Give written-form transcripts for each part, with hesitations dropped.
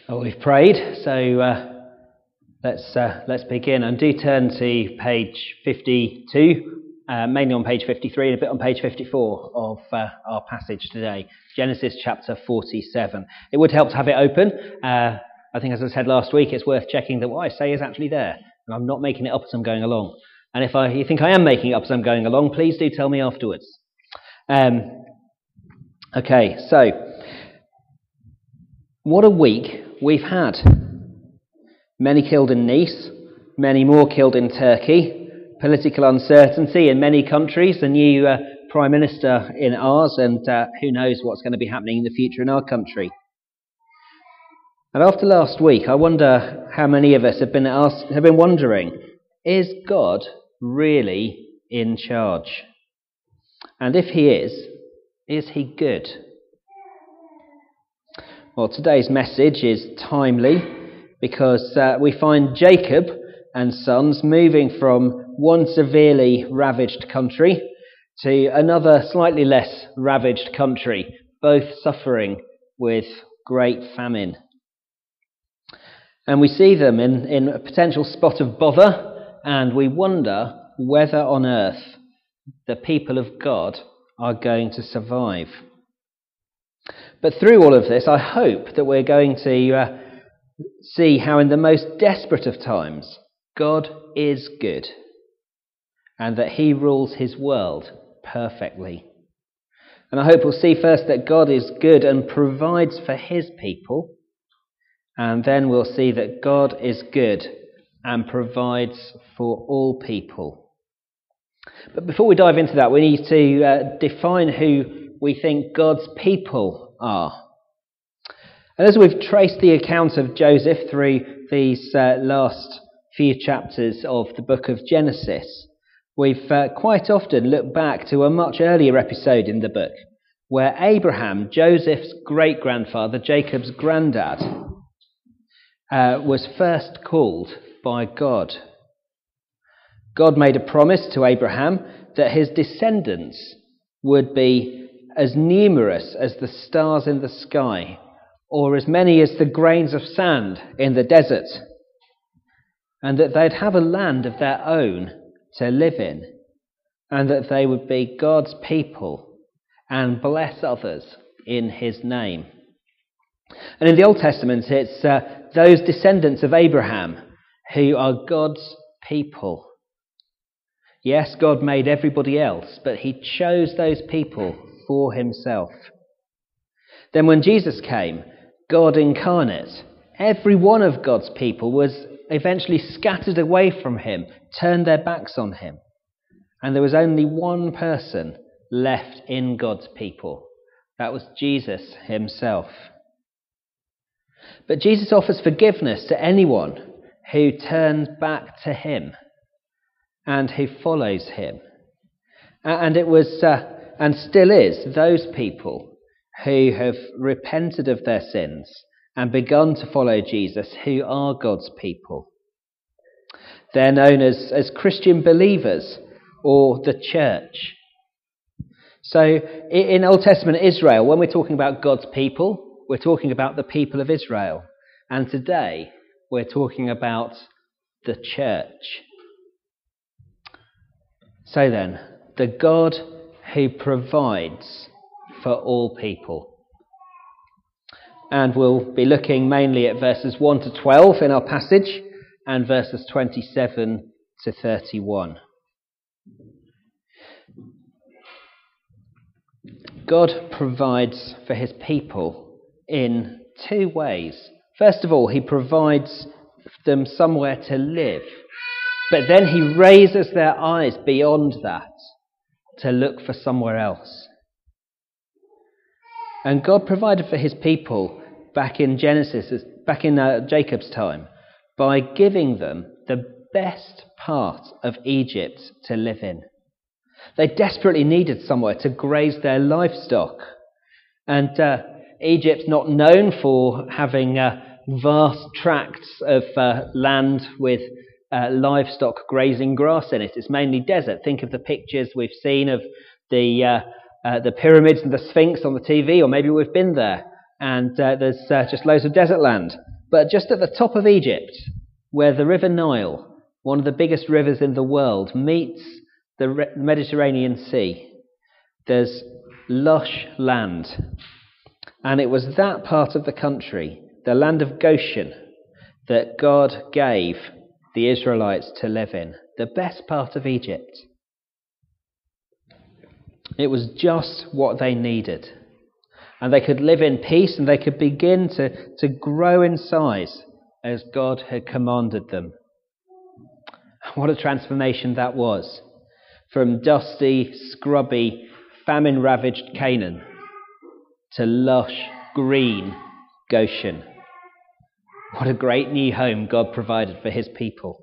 Well, we've prayed, so let's begin. And do turn to page 52, mainly on page 53 and a bit on page 54 of our passage today, Genesis chapter 47. It would help to have it open. I think, as I said last week, it's worth checking that what I say is actually there, and I'm not making it up as I'm going along. And if you think I am making it up as I'm going along, please do tell me afterwards. Okay, so what a week we've had. Many killed in Nice, many more killed in Turkey, political uncertainty in many countries, a new Prime Minister in ours, and who knows what's going to be happening in the future in our country. And after last week, I wonder how many of us have been wondering, is God really in charge? And if he is he good? Well, today's message is timely because we find Jacob and sons moving from one severely ravaged country to another slightly less ravaged country, both suffering with great famine. And we see them in a potential spot of bother, and we wonder whether on earth the people of God are going to survive. But through all of this, I hope that we're going to see how in the most desperate of times, God is good, and that he rules his world perfectly. And I hope we'll see first that God is good and provides for his people, and then we'll see that God is good and provides for all people. But before we dive into that, we need to define who we think God's people are. And as we've traced the account of Joseph through these last few chapters of the book of Genesis, we've quite often looked back to a much earlier episode in the book, where Abraham, Joseph's great-grandfather, Jacob's granddad, was first called by God. God made a promise to Abraham that his descendants would be as numerous as the stars in the sky, or as many as the grains of sand in the desert, and that they'd have a land of their own to live in, and that they would be God's people and bless others in his name. And in the Old Testament, it's those descendants of Abraham who are God's people. Yes, God made everybody else, but he chose those people for himself. Then when Jesus came, God incarnate, every one of God's people was eventually scattered away from him, turned their backs on him. And there was only one person left in God's people. That was Jesus himself. But Jesus offers forgiveness to anyone who turns back to him and who follows him. And it was, and still is, those people who have repented of their sins and begun to follow Jesus who are God's people. They're known as Christian believers or the church. So in Old Testament Israel, when we're talking about God's people, we're talking about the people of Israel. And today, we're talking about the church. So then, the God who provides for all people. And we'll be looking mainly at verses 1 to 12 in our passage and verses 27 to 31. God provides for his people in two ways. First of all, he provides them somewhere to live, but then he raises their eyes beyond that to look for somewhere else. And God provided for his people back in Genesis, back in Jacob's time, by giving them the best part of Egypt to live in. They desperately needed somewhere to graze their livestock. And Egypt's not known for having vast tracts of land with livestock grazing grass in it. It's mainly desert. Think of the pictures we've seen of the pyramids and the Sphinx on the TV, or maybe we've been there, and there's just loads of desert land. But just at the top of Egypt, where the River Nile, one of the biggest rivers in the world, meets the Mediterranean Sea, there's lush land. And it was that part of the country, the land of Goshen, that God gave the Israelites to live in, the best part of Egypt. It was just what they needed. And they could live in peace, and they could begin to grow in size as God had commanded them. What a transformation that was. From dusty, scrubby, famine-ravaged Canaan to lush, green Goshen. What a great new home God provided for his people.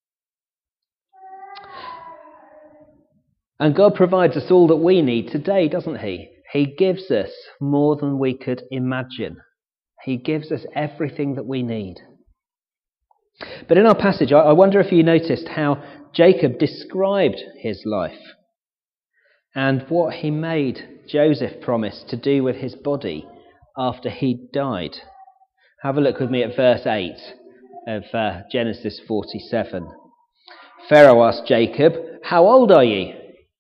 And God provides us all that we need today, doesn't he? He gives us more than we could imagine. He gives us everything that we need. But in our passage, I wonder if you noticed how Jacob described his life and what he made Joseph promise to do with his body after he died. Have a look with me at verse 8 of Genesis 47. Pharaoh asked Jacob, "How old are you?"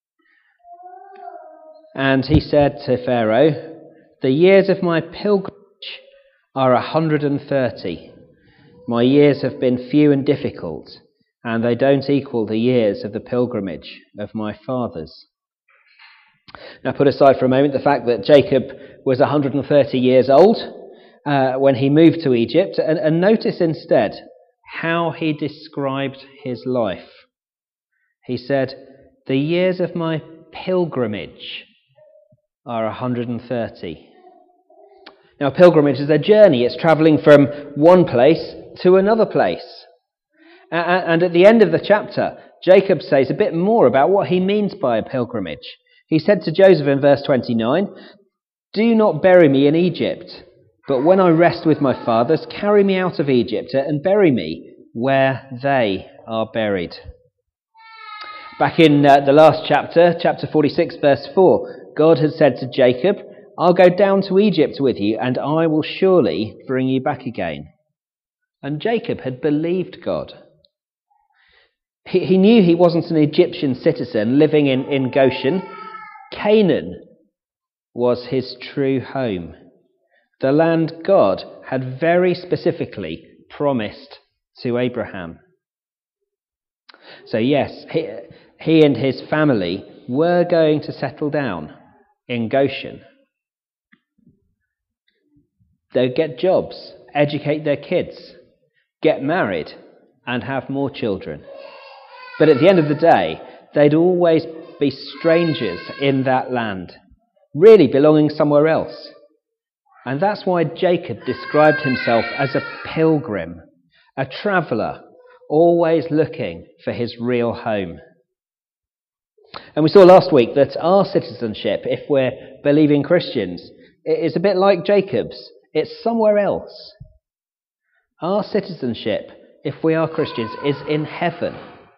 And he said to Pharaoh, "The years of my pilgrimage are 130. My years have been few and difficult, and they don't equal the years of the pilgrimage of my fathers." Now put aside for a moment the fact that Jacob was 130 years old when he moved to Egypt, and notice instead how he described his life. He said, "The years of my pilgrimage are 130. Now, a pilgrimage is a journey. It's travelling from one place to another place. And at the end of the chapter, Jacob says a bit more about what he means by a pilgrimage. He said to Joseph in verse 29, "Do not bury me in Egypt, but when I rest with my fathers, carry me out of Egypt and bury me where they are buried." Back in the last chapter, chapter 46, verse 4, God had said to Jacob, "I'll go down to Egypt with you, and I will surely bring you back again." And Jacob had believed God. He knew he wasn't an Egyptian citizen living in Goshen. Canaan was his true home, the land God had very specifically promised to Abraham. So yes, he and his family were going to settle down in Goshen. They'd get jobs, educate their kids, get married, and have more children. But at the end of the day, they'd always be strangers in that land, really belonging somewhere else. And that's why Jacob described himself as a pilgrim, a traveller, always looking for his real home. And we saw last week that our citizenship, if we're believing Christians, is a bit like Jacob's. It's somewhere else. Our citizenship, if we are Christians, is in heaven.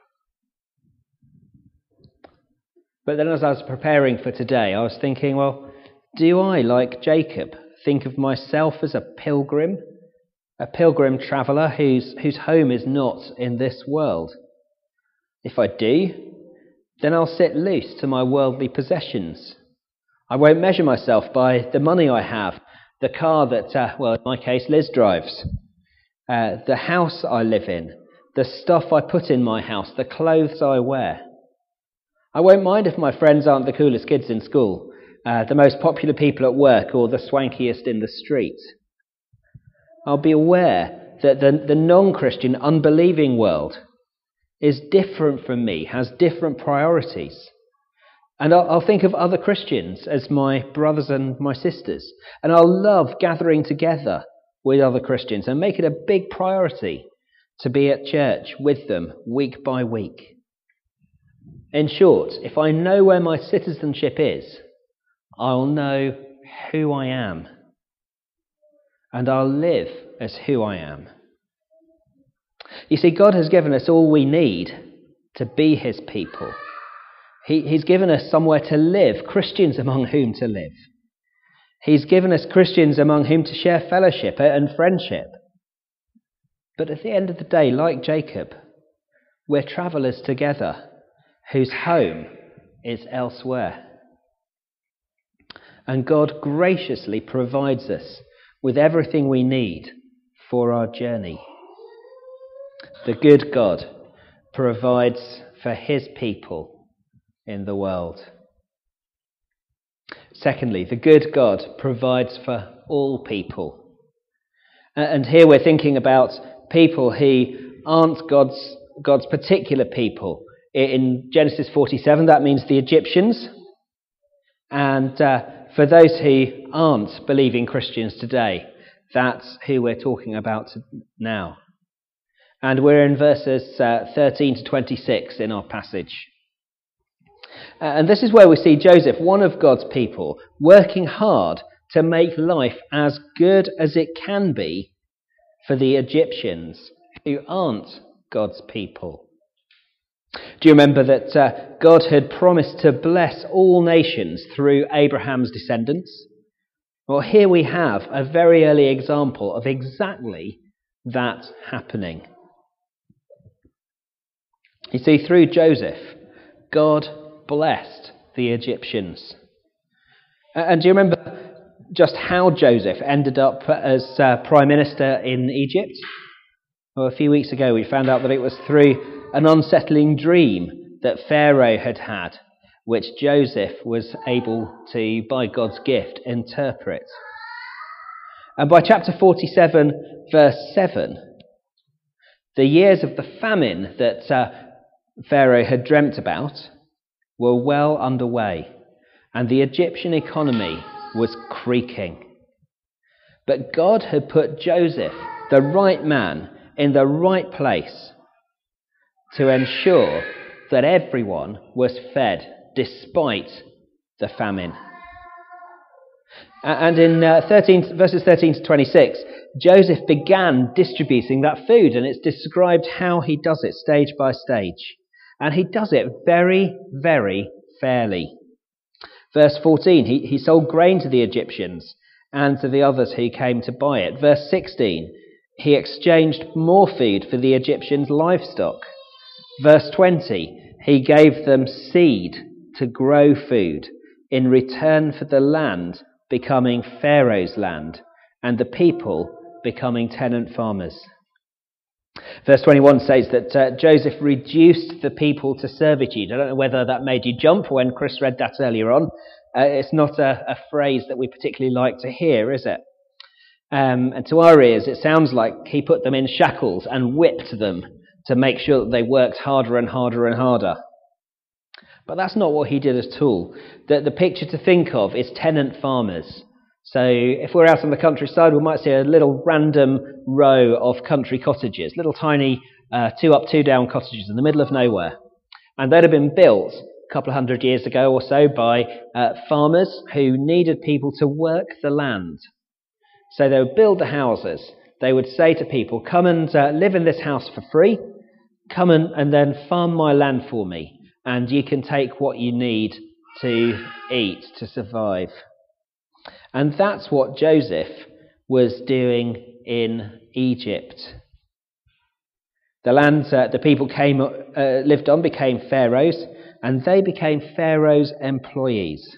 But then as I was preparing for today, I was thinking, well, do I, like Jacob, think of myself as a pilgrim traveller whose home is not in this world? If I do, then I'll sit loose to my worldly possessions. I won't measure myself by the money I have, the car that, in my case, Liz drives, the house I live in, the stuff I put in my house, the clothes I wear. I won't mind if my friends aren't the coolest kids in school, the most popular people at work, or the swankiest in the street. I'll be aware that the non-Christian, unbelieving world is different from me, has different priorities. And I'll think of other Christians as my brothers and my sisters. And I'll love gathering together with other Christians and make it a big priority to be at church with them week by week. In short, if I know where my citizenship is, I'll know who I am. And I'll live as who I am. You see, God has given us all we need to be his people. He's given us somewhere to live, Christians among whom to live. He's given us Christians among whom to share fellowship and friendship. But at the end of the day, like Jacob, we're travellers together whose home is elsewhere. And God graciously provides us with everything we need for our journey. The good God provides for his people in the world. Secondly, the good God provides for all people. And here we're thinking about people who aren't God's particular people. In Genesis 47, that means the Egyptians. And for those who aren't believing Christians today, that's who we're talking about now. And we're in verses 13 to 26 in our passage. And this is where we see Joseph, one of God's people, working hard to make life as good as it can be for the Egyptians who aren't God's people. Do you remember that God had promised to bless all nations through Abraham's descendants? Well, here we have a very early example of exactly that happening. You see, through Joseph, God blessed the Egyptians. And do you remember just how Joseph ended up as Prime Minister in Egypt? Well, a few weeks ago we found out that it was through an unsettling dream that Pharaoh had had, which Joseph was able to, by God's gift, interpret. And by chapter 47, verse 7, the years of the famine that Pharaoh had dreamt about were well underway, and the Egyptian economy was creaking. But God had put Joseph, the right man, in the right place to ensure that everyone was fed despite the famine. And in verses 13 to 26, Joseph began distributing that food, and it's described how he does it stage by stage. And he does it very, very fairly. Verse 14, he sold grain to the Egyptians and to the others who came to buy it. Verse 16, he exchanged more food for the Egyptians' livestock. Verse 20, he gave them seed to grow food in return for the land becoming Pharaoh's land and the people becoming tenant farmers. Verse 21 says that Joseph reduced the people to servitude. I don't know whether that made you jump when Chris read that earlier on. It's not a phrase that we particularly like to hear, is it? And to our ears, it sounds like he put them in shackles and whipped them to make sure that they worked harder and harder and harder. But that's not what he did at all. The picture to think of is tenant farmers. So if we're out on the countryside, we might see a little random row of country cottages, little tiny 2 up, 2 down cottages in the middle of nowhere. And they'd have been built a couple of hundred years ago or so by farmers who needed people to work the land. So they would build the houses. They would say to people, come and live in this house for free. Come and then farm my land for me. And you can take what you need to eat, to survive. And that's what Joseph was doing in Egypt. The land the people lived on became Pharaoh's, and they became Pharaoh's employees.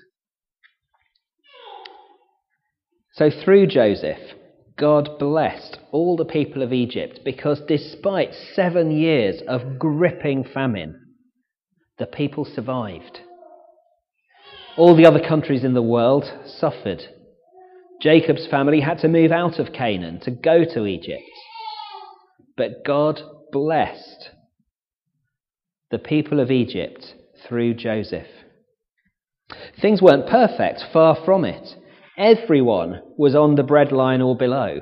So through Joseph, God blessed all the people of Egypt because despite 7 years of gripping famine, the people survived. All the other countries in the world suffered. Jacob's family had to move out of Canaan to go to Egypt. But God blessed the people of Egypt through Joseph. Things weren't perfect, far from it. Everyone was on the breadline or below.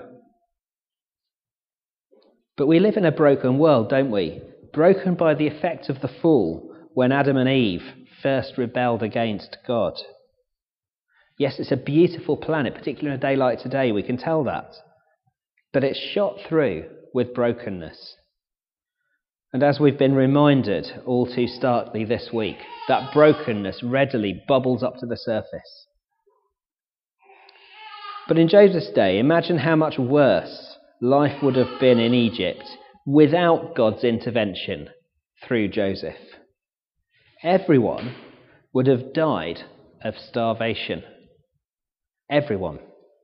But we live in a broken world, don't we? Broken by the effect of the fall when Adam and Eve first rebelled against God. Yes, it's a beautiful planet, particularly on a day like today, we can tell that. But it's shot through with brokenness. And as we've been reminded all too starkly this week, that brokenness readily bubbles up to the surface. But in Joseph's day, imagine how much worse life would have been in Egypt without God's intervention through Joseph. Everyone would have died of starvation. Everyone.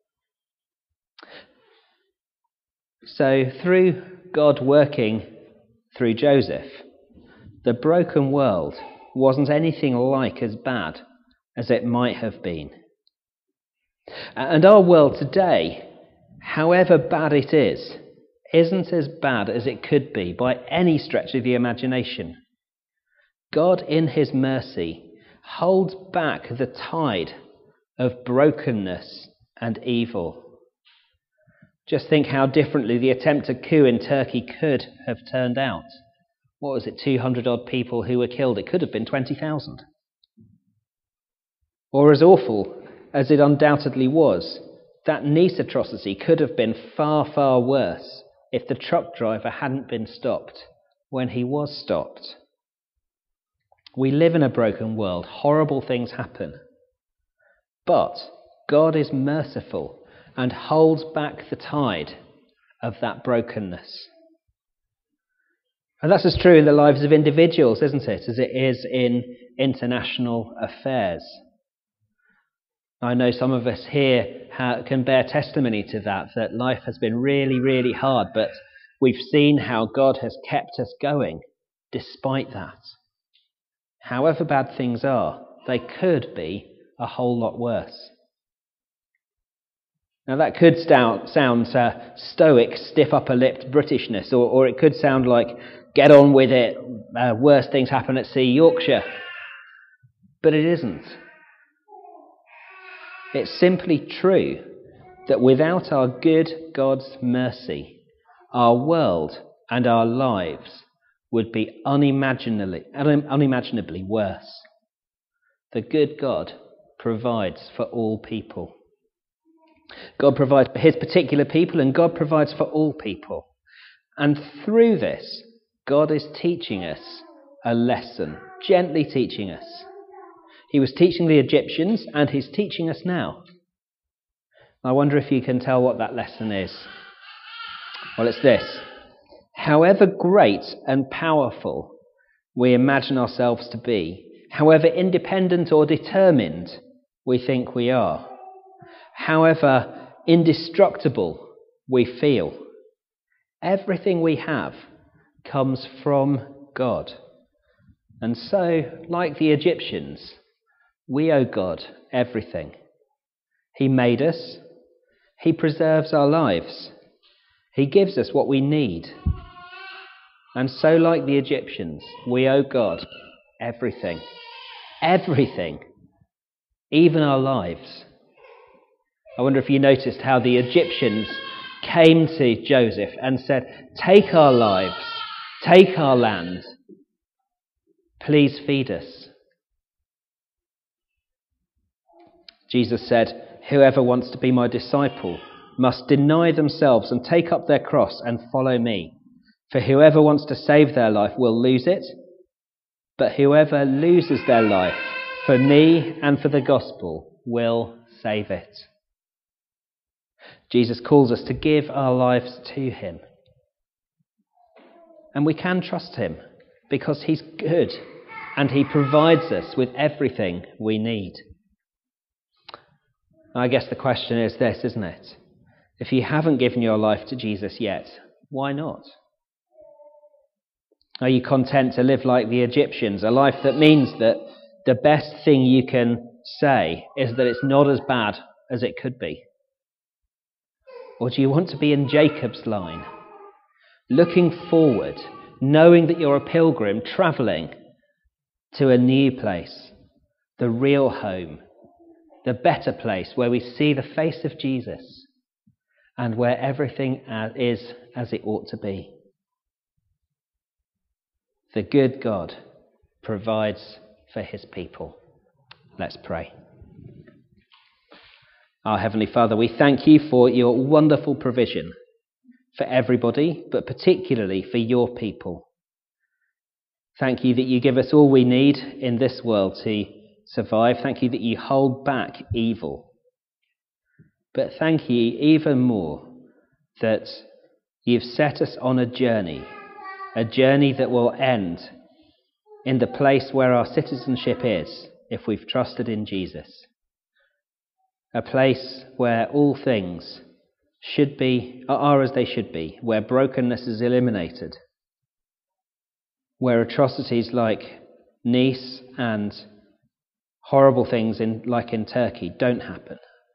So through God working through Joseph, the broken world wasn't anything like as bad as it might have been. And our world today, however bad it is, isn't as bad as it could be by any stretch of the imagination. God, in his mercy, holds back the tide of brokenness and evil. Just think how differently the attempted coup in Turkey could have turned out. What was it, 200 odd people who were killed? It could have been 20,000. Or as awful as it undoubtedly was, that Nice atrocity could have been far, far worse if the truck driver hadn't been stopped when he was stopped. We live in a broken world. Horrible things happen. But God is merciful and holds back the tide of that brokenness. And that's as true in the lives of individuals, isn't it, as it is in international affairs. I know some of us here can bear testimony to that life has been really, really hard, but we've seen how God has kept us going despite that. However bad things are, they could be a whole lot worse. Now that could sound stoic, stiff upper-lipped Britishness, or it could sound like, get on with it, worse things happen at sea, Yorkshire. But it isn't. It's simply true that without our good God's mercy, our world and our lives would be unimaginably worse. The good God provides for all people. God provides for his particular people, and God provides for all people. And through this, God is teaching us a lesson, gently teaching us. He was teaching the Egyptians, and he's teaching us now. I wonder if you can tell what that lesson is. Well, it's this. However great and powerful we imagine ourselves to be, however independent or determined we think we are, however indestructible we feel, everything we have comes from God. And so, like the Egyptians, we owe God everything. He made us. He preserves our lives. He gives us what we need. And so, like the Egyptians, we owe God everything. Everything. Even our lives. I wonder if you noticed how the Egyptians came to Joseph and said, take our lives, take our land, please feed us. Jesus said, whoever wants to be my disciple must deny themselves and take up their cross and follow me. For whoever wants to save their life will lose it, but whoever loses their life for me and for the gospel will save it. Jesus calls us to give our lives to him. And we can trust him because he's good and he provides us with everything we need. I guess the question is this, isn't it? If you haven't given your life to Jesus yet, why not? Are you content to live like the Egyptians, a life that means that the best thing you can say is that it's not as bad as it could be? Or do you want to be in Jacob's line, looking forward, knowing that you're a pilgrim travelling to a new place, the real home, the better place where we see the face of Jesus and where everything is as it ought to be? The good God provides for his people. Let's pray. Our Heavenly Father, we thank you for your wonderful provision for everybody, but particularly for your people. Thank you that you give us all we need in this world to survive. Thank you that you hold back evil. But thank you even more that You've set us on a journey that will end in the place where our citizenship is if we've trusted in Jesus. A place where all things are as they should be, where brokenness is eliminated, where atrocities like Nice and horrible things like in Turkey don't happen.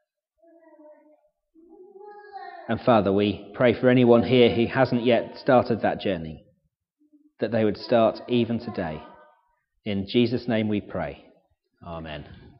And Father, we pray for anyone here who hasn't yet started that journey, that they would start even today. In Jesus' name we pray. Amen.